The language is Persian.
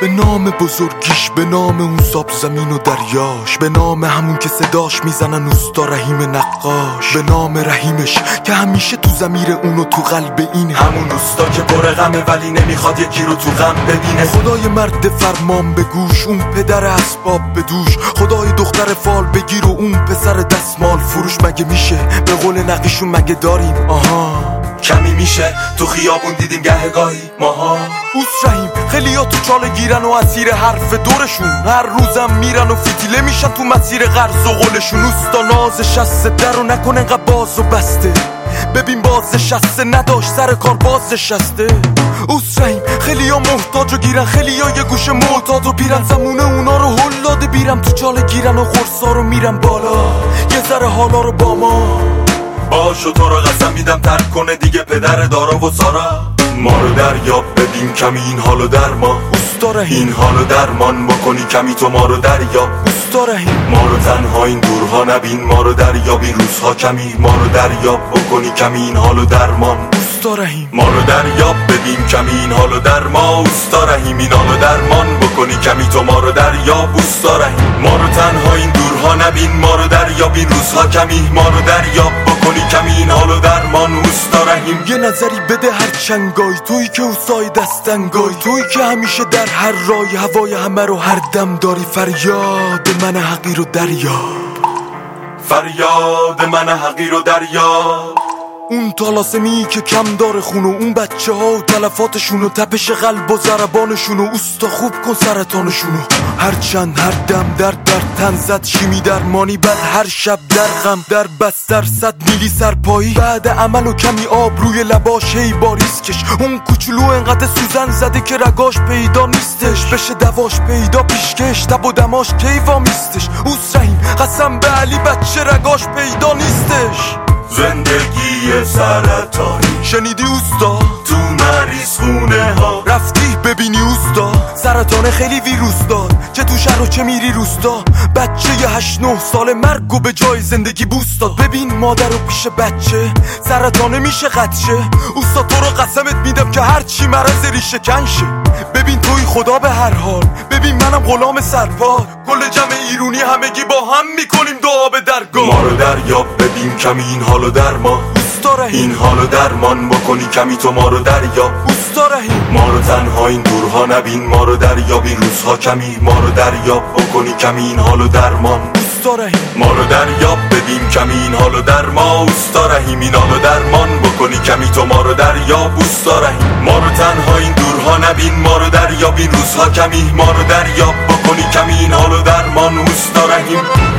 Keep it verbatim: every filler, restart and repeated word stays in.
به نام بزرگیش، به نام اون زاب زمین و دریاش، به نام همون که صداش میزنن اوستا رحیم نقاش، به نام رحیمش که همیشه تو ضمیر اونو تو قلب اینه، همون اوستا که پر غمه ولی نمیخواد یکی رو تو غم ببینه. خدای مرد فرمان به گوش، اون پدر اسباب به دوش، خدای دختر فال بگیر و اون پسر دستمال فروش. مگه میشه به قول نقیشون مگه داریم آها کمی میشه تو خیابون دیدیم گهگاهی ماها. اوس رحیم خیلی ها تو چاله گیرن و اسیر حرف دورشون، هر روزم میرن و فتیله میشن تو مسیر قرض و قولشون. اوستا نازش شسته در و نکن انقدر باز و بسته، ببین باز شسته نداشت سر کار باز شسته. اوس رحیم خیلی ها محتاج و گیرن، خیلی ها یه گوشه معتاد و پیرن، زمونه اونا رو هل داده بیرم تو چاله گیرن و خورسا رو میرن بالا یه ذره حالا رو با ما. باشو تو رو قسم میدم ترک کنه دیگه پدر دارا و سارا، ما رو دریاب بدیم کمی این حالو در ما. اوستا رحیم این حالو درمان بکنی کمی تو ما رو دریاب. اوستا رحیم ما رو تنها این دورها نبین، ما رو دریاب این روزها کمی، ما رو دریاب بکنی کمی این حالو درمان. اوستا رحیم ما رو دریاب بدیم کمی این حالو در ما. اوستا رحیم این حالو درمان بکنی کمی تو ما رو دریاب. اوستا رحیم ما رو تنها این دورها نبین، ما رو دریاب این روزها کمی، ما رو دریاب بکنی کمی این حالو درمان. اوستا رحیم یه نظری بده هر چنگای، تویی که اوسای دستنگای، تویی که همیشه در هر رای هوای همه رو هر دم داری. فریاد من حقیر و دریاب، فریاد من حقیر و دریاب. اون تالاسمی که کم داره خونو، اون بچه ها و تلفاتشونو، تپش قلب و ضربانشونو. اوستا خوب کن سرطانشونو، هر چند هر دم در در تن زد شیمی درمانی، بعد هر شب در غم در بستر صد میلی سرپایی، بعد عمل و کمی آب روی لباش هی باریس کش. اون کوچولو انقدر سوزن زده که رگاش پیدا نیستش، بشه دواش پیدا پیشکش تب و دماش کیوا میستش. اوس رحیم قسم به علی بچه رگاش پیدا نیستش. زندگی سرطانی شنیدی اوستا؟ تو مریض خونه ها رفتی ببینی اوستا؟ سرطان خیلی ویروس داد، چه تو شهر و چه میری روستا. بچه یه هشت نه سال مرگ و به جای زندگی بوست داد. ببین مادر و پیش بچه سرطانه میشه قدشه. اوستا تو رو قسمت میدم که هرچی مرض ریشه کنشه. ببین توی خدا به هر حال، ببین منم غلام سرپاد، کل جمع ایرونی همگی با هم میکنیم دعا به درگاه. ما رو دریاب بدیم کمی این حالو در ما. اوستا رحیم این حالو درمان بکنی کمی تو ما رو دریاب. اوستا رحیم ما رو تنها این دورها نبین، ما رو دریاب این روزها کمی، ما رو دریاب بکنی کمی این حالو درمان. اوستا رحیم ما رو دریاب بدیم کمی این حالو در ما. اوستا رحیم این حالو درمان بکنی کمی تو ما رو دریاب. اوستا رحیم ما رو تنها این دورها نبین، ما رو دریاب این روزها کمی، ما رو دریاب بکنی کمی این حالو درمان. اوستا رحیم